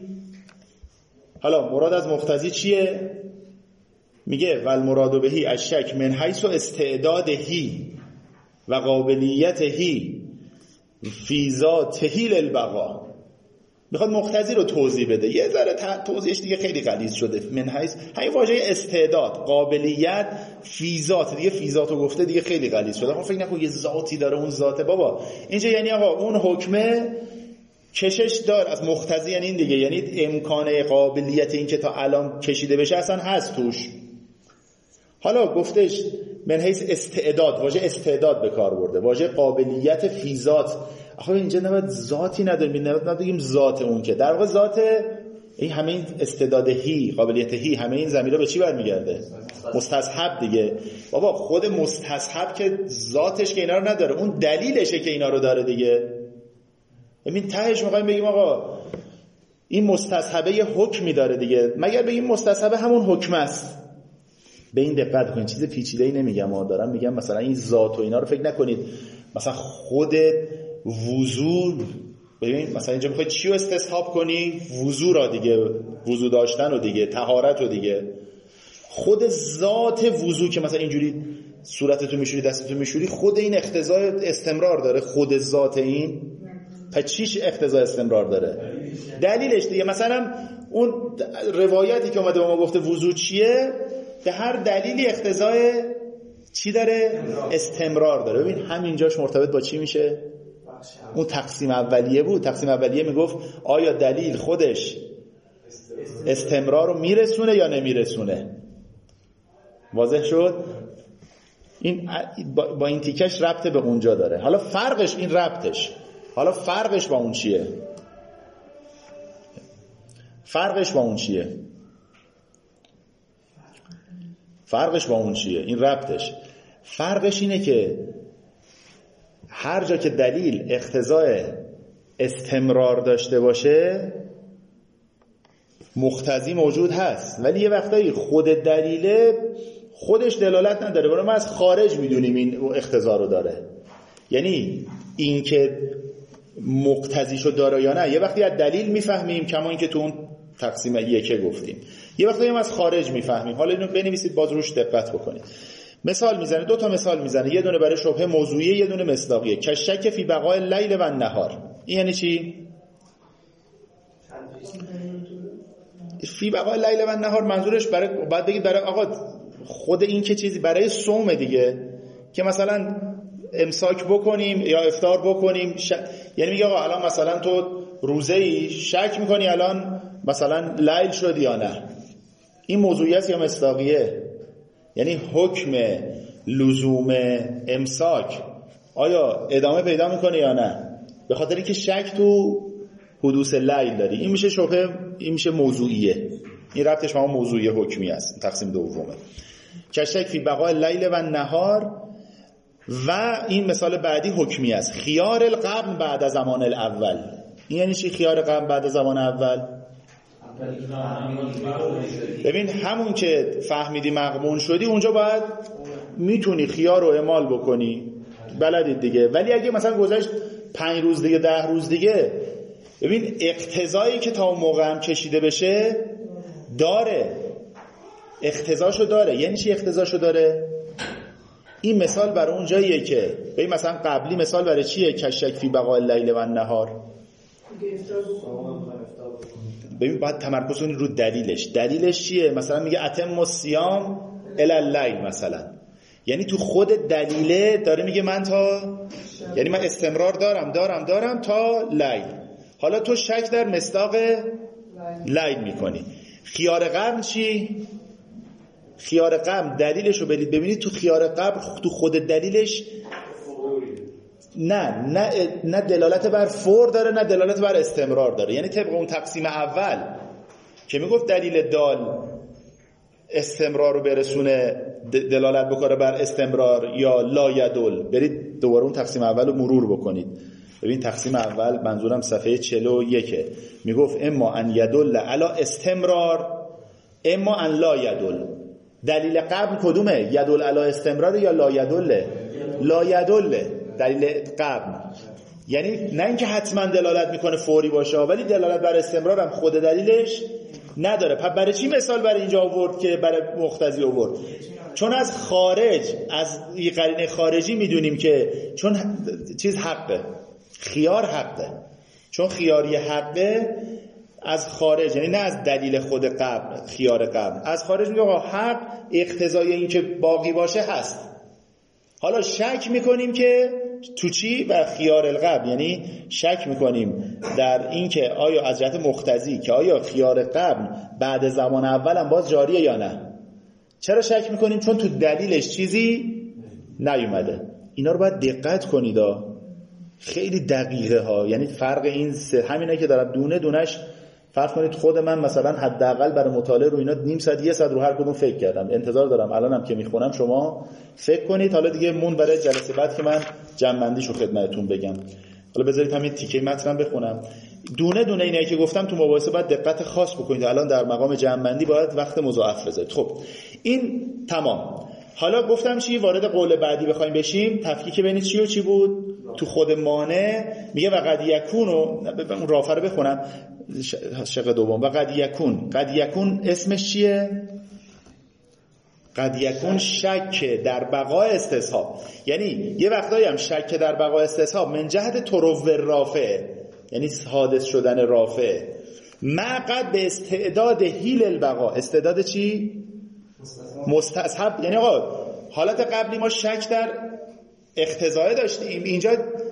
حالا مراد از مقتضی چیه؟ میگه والمراد بهی الشک من حیث استعدادهی و قابلیتهی فی ذاته للبقاء. میخواد مقتضی رو توضیح بده. یه ذره توضیحش دیگه خیلی غلیظ شده. من حیث همین واژه استعداد، قابلیت، فی ذات، دیگه فی ذات رو گفته دیگه خیلی غلیظ شده. آقا فکر نکن یه ذاتی داره اون ذاته بابا. اینجا یعنی آقا اون حکمه کشش دار از مقتضی، یعنی این دیگه، یعنی امکان قابلیت این که تا الان کشیده بشه اصلا هست توش. حالا گفتش من حیث استعداد، واژه استعداد به کار برده، واژه قابلیت فی ذات. آخه اینجا نباید ذاتی نداریم، نباید بگیم ذات اون، که در واقع ذات این همه این استعدادهی، قابلیتهی، همه این ضمیرها به چی برمیگرده؟ مستصحب دیگه. بابا خود مستصحب که ذاتش که اینا رو نداره، اون دلیلشه که اینا رو داره دیگه. ببین تهش میخوایم بگیم آقا این مستصحبه یه حکمی داره دیگه، مگر بگیم مستصحبه همون حکم است. به این دقت کنید، چیز پیچیده‌ای نمیگم، دارم میگم مثلا این ذات و اینا رو فکر نکنید مثلا خود وضو. ببین مثلا اینجا میخوای چی رو استصحاب کنی؟ وضو را دیگه، وضو داشتن رو دیگه، طهارت رو دیگه. خود ذات وضو که مثلا اینجوری صورتتو میشوری، دستتو میشوری، خود این اقتضای استمرار داره. خود ذات این پس چیش اقتضای استمرار داره؟ دلیلش دیگه. مثلا اون روایتی که اومده به ما گفته وضو چیه، به هر دلیلی اقتضای چی داره؟ استمرار داره. ببین همینجاش مرتبط با چی میشه؟ اون تقسیم اولیه بود. تقسیم اولیه میگفت آیا دلیل خودش استمرار رو میرسونه یا نمیرسونه. واضح شد؟ این با این تیکش ربط به اونجا داره. حالا فرقش این ربطش، حالا فرقش با اون چیه؟ فرقش با اون چیه؟ فرقش با اون چیه؟ این ربطش. فرقش اینه که هر جا که دلیل اقتضای استمرار داشته باشه مقتضی موجود هست، ولی یه وقتایی خود دلیله خودش دلالت نداره، برای ما از خارج میدونیم این اقتضا رو داره. یعنی این که مقتضیشو داره یا نه یه وقتی از دلیل میفهمیم، کما این که تو اون تقسیم یکه گفتیم، یه وقتی هم از خارج میفهمیم. حالا اینو بنویسید باز روش دقت بکنید. مثال میزنه، دو تا مثال میزنه، یه دونه برای شبهه موضوعیه، یه دونه مصداقیه. کشک فی بقاء اللیل و النهار. این یعنی چی؟ فی بقاء اللیل و النهار منظورش برای، بعد بگید برای آقا خود این که چیزی برای صوم دیگه، که مثلا امساک بکنیم یا افطار بکنیم یعنی میگه آقا الان مثلا تو روزه‌ای شک میکنی الان مثلا لیل شد یا نه. این موضوعی است یا مصداقیه؟ یعنی حکم لزوم امساک آیا ادامه پیدا میکنه یا نه، به خاطر اینکه شک تو حدوث لیل داری. این میشه شبهه، این میشه موضوعیه. این ربطش با موضوعیه حکمی است. تقسیم دومه. کشک فی بقاء اللیل و النهار. و این مثال بعدی حکمی است. خیار القبل بعد از زمان الاول. این یعنی چی خیار قبل بعد از زمان اول؟ ببین همون که فهمیدی مغمون شدی اونجا باید میتونی خیار رو اعمال بکنی، بلدید دیگه. ولی اگه مثلا گذشت 5 روز دیگه 10 روز دیگه، ببین اقتضایی که تا اون موقع هم کشیده بشه داره، اقتضاشو داره. یعنی چی اقتضاشو داره؟ این مثال برای اون جاییه که ببین مثلا قبلی مثال برای چیه؟ کشک فی بقاء اللیل و النهار. ببین باید تمرکز کنی رو دلیلش. دلیلش چیه؟ مثلا میگه اتم الصیام الی اللیل مثلا، یعنی تو خود دلیله داره میگه من تا، یعنی من استمرار دارم تا لیل. حالا تو شک در مصداق لیل میکنی. خیار قبل چی؟ خیار قبل دلیلش رو ببینید تو خیار قبل تو خود دلیلش نه دلالت بر فور داره، نه دلالت بر استمرار داره. یعنی طبق اون تقسیم اول که میگفت دلیل دال استمرار رو برسونه، دلالت بکنه بر استمرار یا لا یدل. برید دوباره اون تقسیم اول رو مرور بکنید. ببین تقسیم اول منظورم صفحه 41 میگفت اما ان یدل علی استمرار اما ان لا یدل. دلیل قبل کدومه؟ یدل علی استمرار یا لا یدل؟ لا یدل دلیل قبل. یعنی نه اینکه حتما دلالت میکنه فوری باشه، ولی دلالت بر استمرار هم خود دلیلش نداره. پس برای چی مثال برای اینجا آورد که برای مقتضی آورد؟ چون از خارج، از یه قرینه خارجی میدونیم که چون چیز حقه، خیار حقه، چون خیاری حقه از خارج، یعنی نه از دلیل خود قبل، خیار قبل از خارج میگه آقا حق اقتضای این که باقی باشه هست. حالا شک میکنیم که تو چی؟ و خیار القبل، یعنی شک میکنیم در این که آیا از جهت مقتضی که آیا خیار قبل بعد زمان اول هم باز جاریه یا نه. چرا شک میکنیم؟ چون تو دلیلش چیزی نیومده. اینا رو باید دقت کنید، خیلی دقیقه ها. یعنی فرق این همینه که دارم دونه دونش فرض کنید خود من مثلا حداقل برای مطالعه رو اینا نیم ساعت 1 ساعت رو هر کدوم فکر کردم. انتظار دارم الانم که میخونم شما فکر کنید. حالا دیگه مون برای جلسه بعد که من جمع بندیشو خدمتتون بگم. حالا بذارید همین تیکه متن بخونم. دونه دونه اینایی که گفتم تو مباحثه باید دقت خاص بکنید. الان در مقام جمع‌بندی باید وقت مضاعف بذارید. خب این تمام. حالا گفتم چی؟ وارد قول بعدی بخوایم بشیم. تفکیک بین چی و چی بود؟ تو خود مانع میگه و قد یکون، اون رافع رو بخونم شق دوم. و قد یکون، قد یکون اسمش چیه؟ قد یکون شک در بقای استصحاب. یعنی یه وقتایی هم شک در بقای استصحاب من جهت تروو رافع، یعنی حادث شدن رافع، معقد به استعداد هیل البقا. استعداد چی؟ مستصحب. یعنی آقا حالت قبلی ما شک در اقتضای داشتیم، اینجا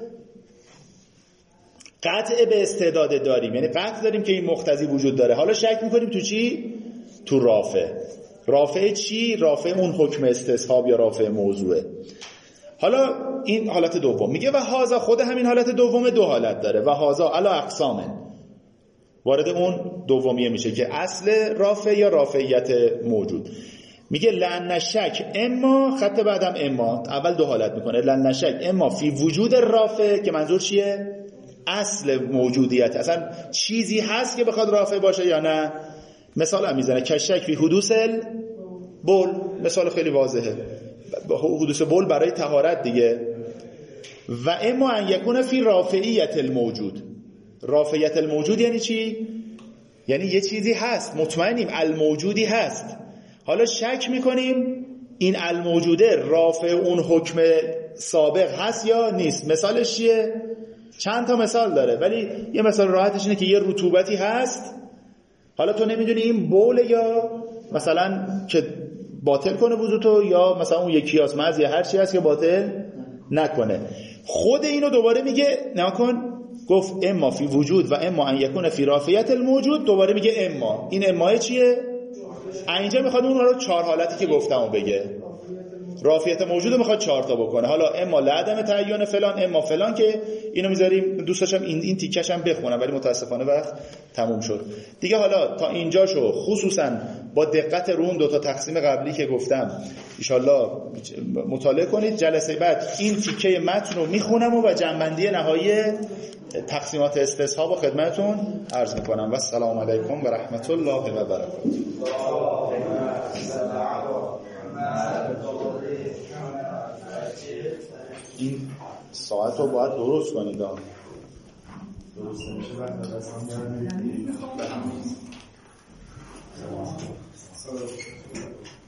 قطع به استعداد داریم، یعنی قطع داریم که این مقتضی وجود داره. حالا شک میکنیم تو چی؟ تو رافع. رافع چی؟ رافع اون حکم استصحاب یا رافع موضوعه. حالا این حالت دوم میگه و هازا، خود همین حالت دوم دو حالت داره. و هازا علا اقسامن، وارد اون دومیه میشه که اصل رافع یا رافعیت موجود. میگه لأن شک اما، خط بعدم اما، اول دو حالت میکنه. لأن شک اما فی وجود رافع، که منظور چیه؟ اصل موجودیت، اصلا چیزی هست که بخواد رافع باشه یا نه. مثال هم میزنه که شک فی حدوث البول، مثال خیلی واضحه، حدوث بول برای طهارت دیگه. و اما ان یکون فی رافعیت الموجود. رافعیت الموجود یعنی چی؟ یعنی یه چیزی هست، مطمئنیم الموجودی هست، حالا شک میکنیم این الموجوده رافع اون حکم سابق هست یا نیست. مثالش چیه؟ چند تا مثال داره، ولی یه مثال راحتش اینه که یه رطوبتی هست، حالا تو نمیدونی این بوله یا مثلا که باطل کنه وضوتو، یا مثلا اون یکی از مزی هر چی هست که باطل نکنه. خود اینو دوباره میگه نکن، گفت اما فی وجود و اما ان یکون فی رافعیت الموجود، دوباره میگه اما. این اماه چیه؟ اینجا میخواد اون رو چهار حالتی که گفتمو بگه. رافعیت موجود میخواد 4 تا بکنه. حالا اما لعدم تعین فلان، اما فلان، که اینو میذاریم. دوست داشتم این تیکش هم بخونم ولی متاسفانه وقت تموم شد دیگه. حالا تا اینجاشو خصوصا با دقت رو اون 2 تا تقسیم قبلی که گفتم ان شاءالله مطالعه کنید. جلسه بعد این تیکه متن رو میخونم و جنبندی نهایی تقسیمات استصحاب و خدمتتون عرض میکنم. و السلام علیکم و رحمت الله و برکاته. این ساعت رو باید درست کنید. درست نمیشه.